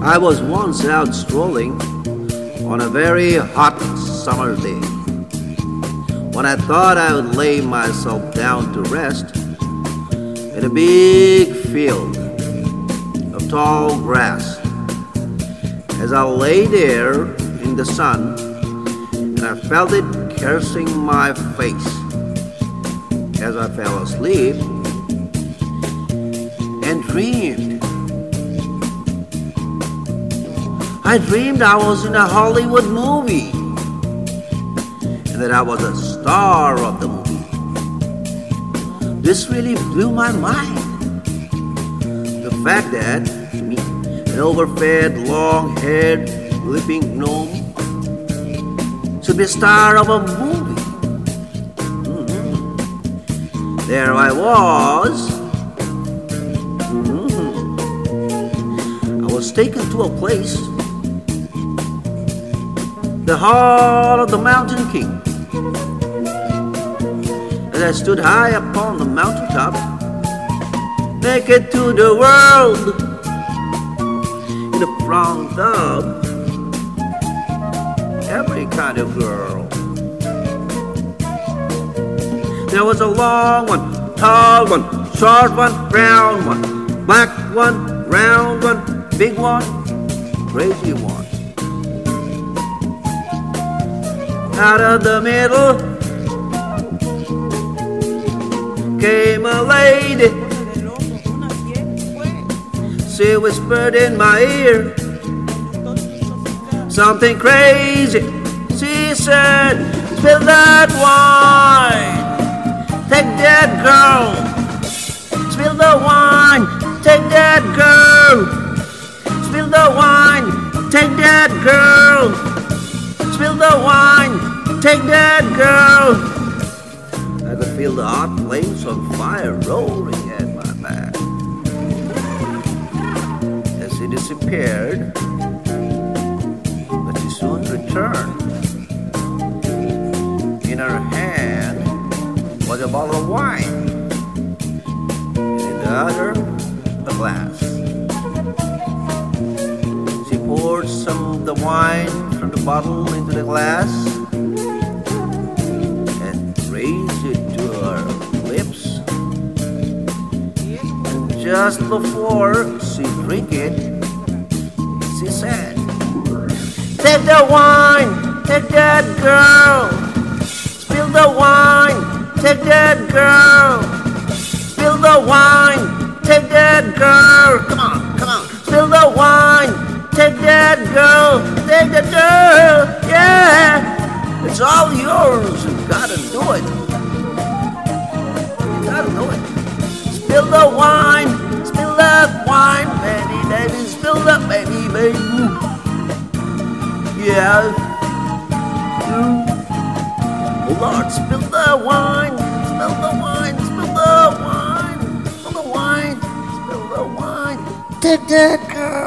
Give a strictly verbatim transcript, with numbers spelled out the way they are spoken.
I was once out strolling on a very hot summer day when I thought I would lay myself down to rest in a big field of tall grass. As I lay there in the sun, and I felt it caressing my face as I fell asleep and dreamed. I dreamed I was in a Hollywood movie and that I was a star of the movie. This really blew my mind. The fact that me, an overfed, long-haired, leaping gnome, should be a star of a movie. Mm-hmm. There I was. Mm-hmm. I was taken to a place, the Hall of the Mountain King. As I stood high upon the mountaintop, naked to the world, in the front of every kind of girl. There was a long one, tall one, short one, brown one, black one, round one, big one, crazy one. Out of the middle came a lady. She whispered in my ear something crazy. She said, "Spill that wine, take that girl. Spill the wine, take that girl. Spill the wine, take that girl. Spill the wine, take that girl." I could feel the hot flames of fire roaring at my back. As she disappeared, but she soon returned. In her hand was a bottle of wine, and in the other, a glass. She poured some of the wine from the bottle into the glass and raised it to her lips. And just before she drank it, she said, "Take the wine, take that girl. Spill the wine, take that girl. Spill the wine, take that girl. Come on, come on. Spill the wine, take that girl, take that girl, yeah. It's all yours. You gotta do it. You gotta do it. Spill the wine, spill that wine, baby, baby, spill that baby, baby. Yeah. Oh Lord, spill the wine, spill the wine, spill the wine, spill the wine, spill the wine. Take that girl.